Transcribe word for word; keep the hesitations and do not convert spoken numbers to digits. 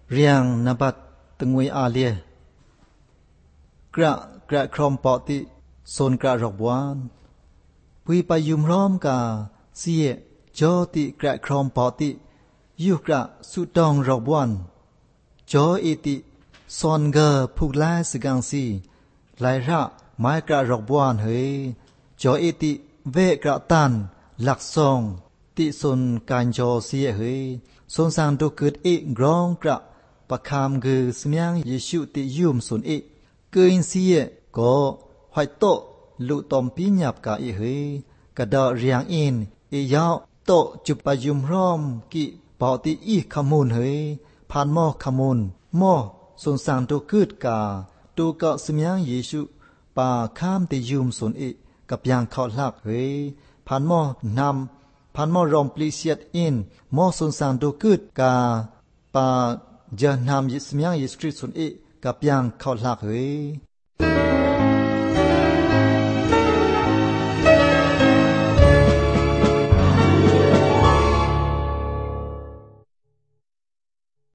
เรียงนบัดตงวยอาเลียกระกระครอมปอติโซนกระรอกวานปุยไปยุมร้อมกาเสียจอติกระครอมปอติยุกระสุดองรอกวันจอเอติซอนเกอผูกลายสกังสีลายระไม้กระรอกวันเฮยจอเอติเวกระตันหลักซองติสนการจอเสียเฮยสนสางดูเกิดเอกกรองกระปะคามกือสมียงเยชูติยุมสนเอกเกินเสียก็หอยโตลุตอมปีหยับกะเอเฮยกระดอเรียงอินเอยาวโตจุปยุมร้อมกิปอติอีขมูลเฮยผ่านหม้อขมูลหม้อสนสางดูเกิดกาตูเกาะสมียงเยชูป่าข้ามติยุมสนเอกกับยางเขาหลักเฮยผ่านหม้อนำพันมอรอมปลีเซียดอินมอสนสางดูกึดกาปาเจนามยิสมียงยิสคริสตุนเอกับยังเขาหลักเฮ